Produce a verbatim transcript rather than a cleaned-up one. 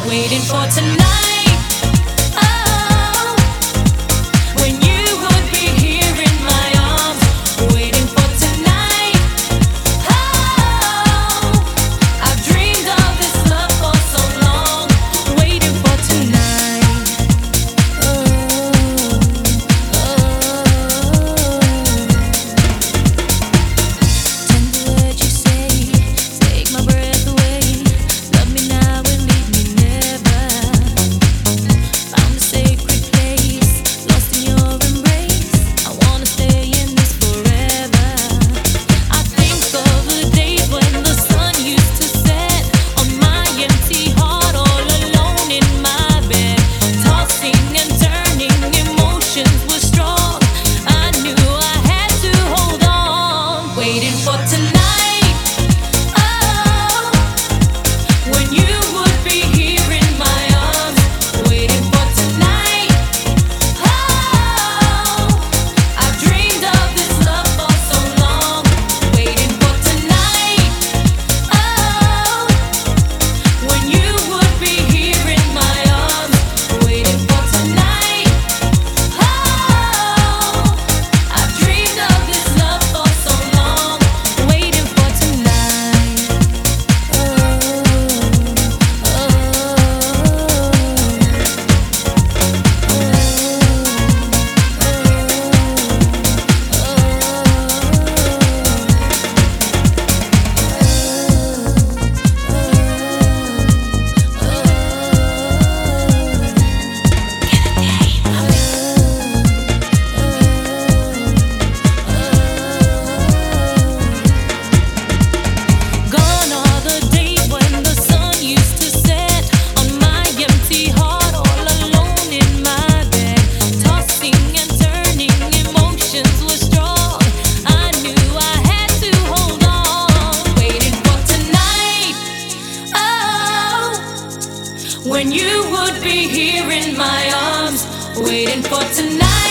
waiting for tonight. Oh, when you would be here in my arms, waiting for tonight. Oh, I've dreamed of this love for so long, waiting for tonight. Oh, tender words you say, take my breath away. Love me now and leave me never. Found a sacred place, lost in your embrace. I wanna stay in this forever. I think of the days when the sun used to set on my empty heart, all alone in my bed, tossing and turning, emotions were strong. I knew I had to hold on, waiting for tonight. Oh, when you would be here in my arms, waiting for tonight. Oh, I've dreamed of this love for so long, waiting for tonight. Oh, when you would be here in my arms, waiting for tonight. Oh, I've dreamed of this love for so long, waiting for tonight. Oh, gone are the days when the sun used to set on my empty heart, all alone in my bed, tossing and turning, emotions were strong. I knew I had to hold on, waiting for tonight. Oh, when you would be here in my arms, waiting for tonight.